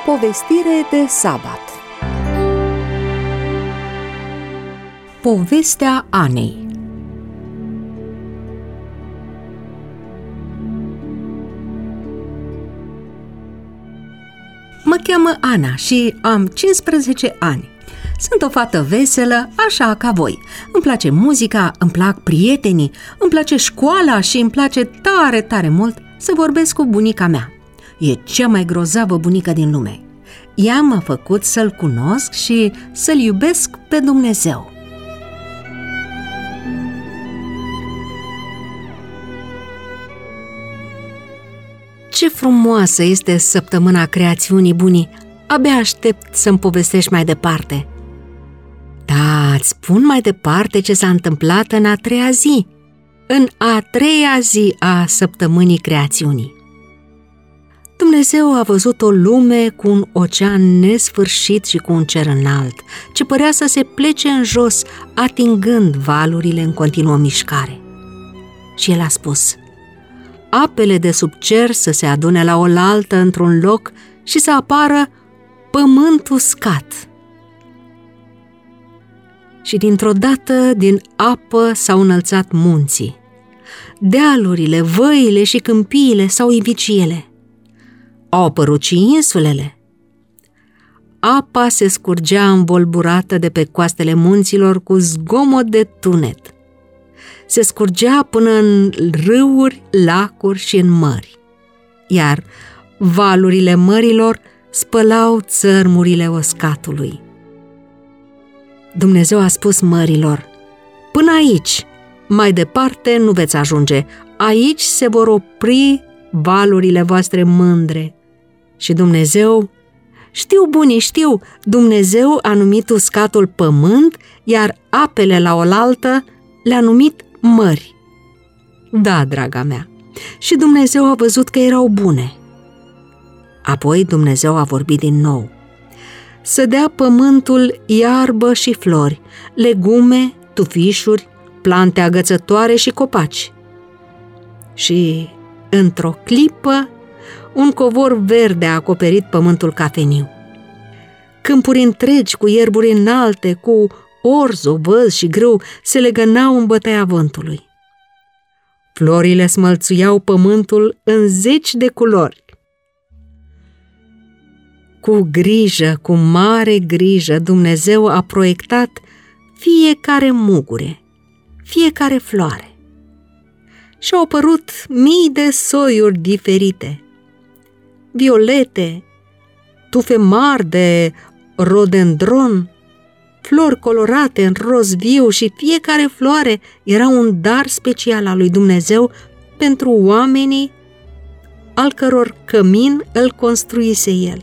Povestire de sabat. Povestea Anei. Mă cheamă Ana și am 15 ani. Sunt o fată veselă, așa ca voi. Îmi place muzica, îmi plac prietenii, îmi place școala și îmi place tare, tare mult să vorbesc cu bunica mea. E cea mai grozavă bunică din lume. Ea m-a făcut să-L cunosc și să-L iubesc pe Dumnezeu. Ce frumoasă este săptămâna creațiunii, bunii! Abia aștept să-mi povestești mai departe. Da, îți spun mai departe ce s-a întâmplat în a treia zi, în a treia zi a săptămânii creațiunii. Dumnezeu a văzut o lume cu un ocean nesfârșit și cu un cer înalt, ce părea să se plece în jos, atingând valurile în continuă mișcare. Și El a spus: apele de sub cer să se adune la oaltă într-un loc și să apară pământ uscat. Și dintr-o dată din apă s-au înălțat munții. Dealurile, văile și câmpiile s-au ivit și ele. Au apărut și insulele. Apa se scurgea învolburată de pe coastele munților cu zgomot de tunet. Se scurgea până în râuri, lacuri și în mări. Iar valurile mărilor spălau țărmurile uscatului. Dumnezeu a spus mărilor: până aici, mai departe nu veți ajunge, aici se vor opri valurile voastre mândre. Și Dumnezeu, știu bunii, știu, Dumnezeu a numit uscatul pământ, iar apele la oaltă le-a numit mări. Da, draga mea, și Dumnezeu a văzut că erau bune. Apoi Dumnezeu a vorbit din nou: să dea pământul iarbă și flori, legume, tufișuri, plante agățătoare și copaci. Și, într-o clipă, un covor verde a acoperit pământul cafeniu. Câmpuri întregi cu ierburi înalte, cu orz, ovăz și grâu, se legănau în bătaia vântului. Florile smălțuiau pământul în zeci de culori. Cu grijă, cu mare grijă, Dumnezeu a proiectat fiecare mugure, fiecare floare. Și au apărut mii de soiuri diferite: violete, tufe mari de rododendron, flori colorate în roz viu, și fiecare floare era un dar special al lui Dumnezeu pentru oamenii al căror cămin îl construise El.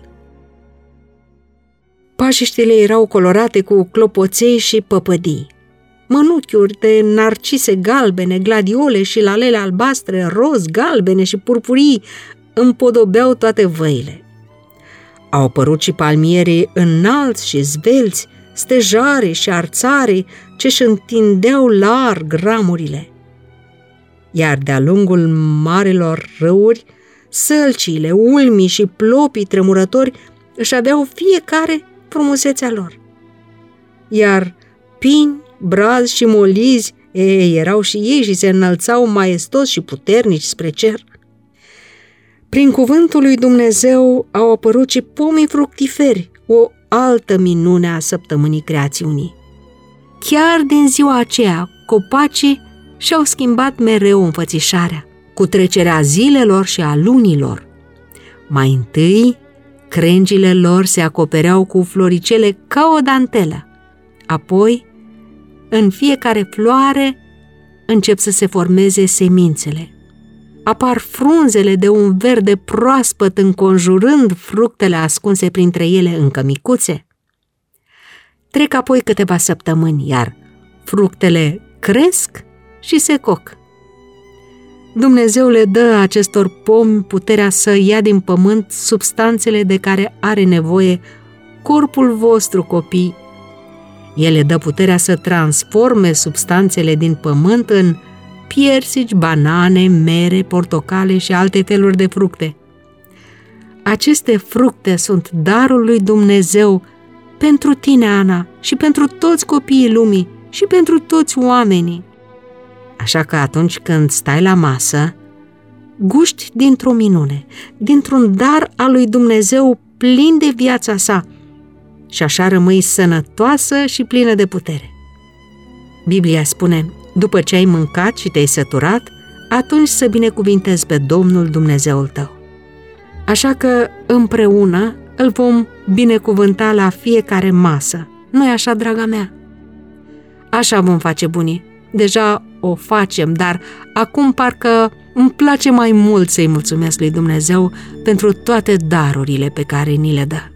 Pajiștile erau colorate cu clopoței și păpădii. Mănuchiuri de narcise galbene, gladiole și lalele albastre, roz, galbene și purpurii împodobeau toate văile. Au apărut și palmierii înalți și zvelți, stejare și arțare ce-și întindeau larg ramurile. Iar de-a lungul marelor râuri, sălcile, ulmii și plopii tremurători își aveau fiecare frumusețea lor. Iar pini, brazi și molizi erau și ei și se înălțau maestos și puternici spre cer. Prin cuvântul lui Dumnezeu au apărut și pomii fructiferi, o altă minune a săptămânii creațiunii. Chiar din ziua aceea, copacii și-au schimbat mereu înfățișarea, cu trecerea zilelor și a lunilor. Mai întâi, crengile lor se acopereau cu floricele ca o dantelă. Apoi, în fiecare floare încep să se formeze semințele. Apar frunzele de un verde proaspăt înconjurând fructele ascunse printre ele încă micuțe. Trec apoi câteva săptămâni, iar fructele cresc și se coc. Dumnezeu le dă acestor pomi puterea să ia din pământ substanțele de care are nevoie corpul vostru, copii. El le dă puterea să transforme substanțele din pământ în piersici, banane, mere, portocale și alte feluri de fructe. Aceste fructe sunt darul lui Dumnezeu pentru tine, Ana, și pentru toți copiii lumii și pentru toți oamenii. Așa că atunci când stai la masă, guști dintr-o minune, dintr-un dar al lui Dumnezeu plin de viața sa și așa rămâi sănătoasă și plină de putere. Biblia spune, după ce ai mâncat și te-ai săturat, atunci să binecuvintezi pe Domnul Dumnezeul tău. Așa că împreună îl vom binecuvânta la fiecare masă. Nu-i așa, draga mea? Așa vom face, bunii. Deja o facem, dar acum parcă îmi place mai mult să-i mulțumesc lui Dumnezeu pentru toate darurile pe care ni le dă.